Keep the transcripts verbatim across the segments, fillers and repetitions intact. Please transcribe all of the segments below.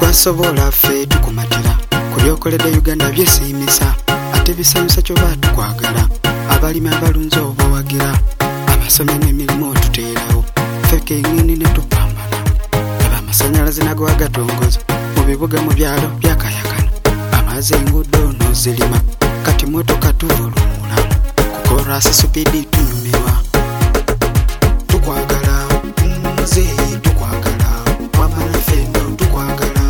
twasobola ffe tukumatira ku byokoledde Uganda byesiimisa ate bisanyusa ky'oba tukwagala abalimi abalunzi obawagira abasomye n'emirimu tuteerawo ffe kennyini ne tupambana aba amasanyalaze nago agatongoza mu bibuga mu byalo byakayakana amazzi enguudo n'ozirima kati motoka tuvulumula kukorasi supidi tunyumirwa tukwagala muzeeyi tukwagala wamala ffenno tukwagala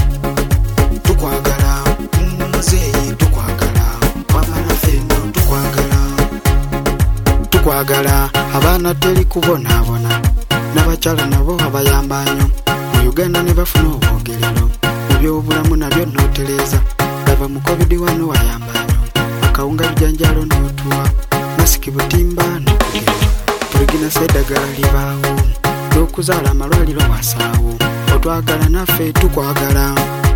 tukwagala muzeeyi tukwagala wamala ffenno tukwagala tukwagala abaana teri kubonaabona n'abakyala nabo abayamba nnyo mu Uganda ne bafuna obwogerero mu byobulamu nabyo nootereeza laba mu covid wano wayamba nnyo akawunga bijanjalo n'otuwa masiki butimba n'okugera poligina seddagala libaawo n'okuzaala amalwaliro wasaawo otwagala naffe tukwagala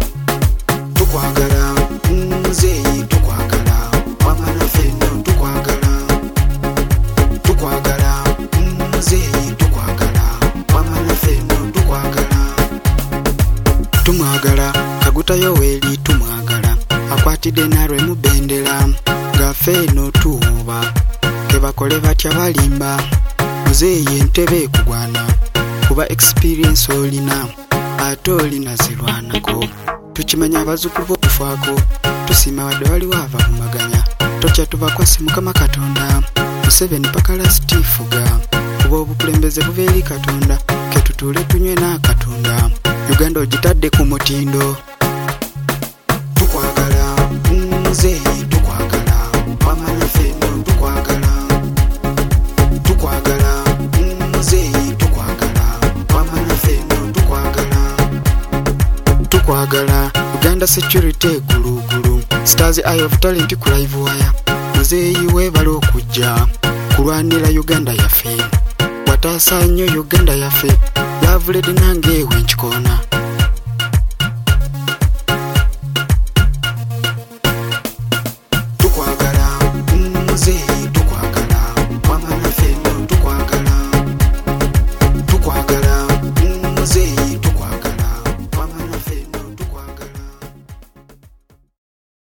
tukwagala muzeeyi tukwagala wamala ffenno tukwagala tukwagala muzeeyi tukwagala wamala ffenno tukwagala tumwagala kagutayo weeri tumwagala akwatidde narwe mu bendera nga ffenno tuwuuba kebakole batya balimba muzeeyi entebe ekugwana kuba experience olina ate olina zirwanako tukimanya abazzukulu b'okufaako tusiima wadde waliwo abavumaganya tokya tubakwasi mukama katonda museveni pakala sitiifuga kuba obukulembeze buva eri katonda ketutuule tunywe n'akatonda Uganda ogitadde ku mutindo tukwagala muzeeyi tukwagala wamala ffenno tukwagala tukwagala muzeeyi tukwagala wamala ffenno tukwagala tukwagala Uganda security egulugulu stars eye of talent ku live wire muzeeyi weebala okujja kulwanira Uganda yaffe wataasa nnyo Uganda yaffe lavuledi nange ewe nkikoona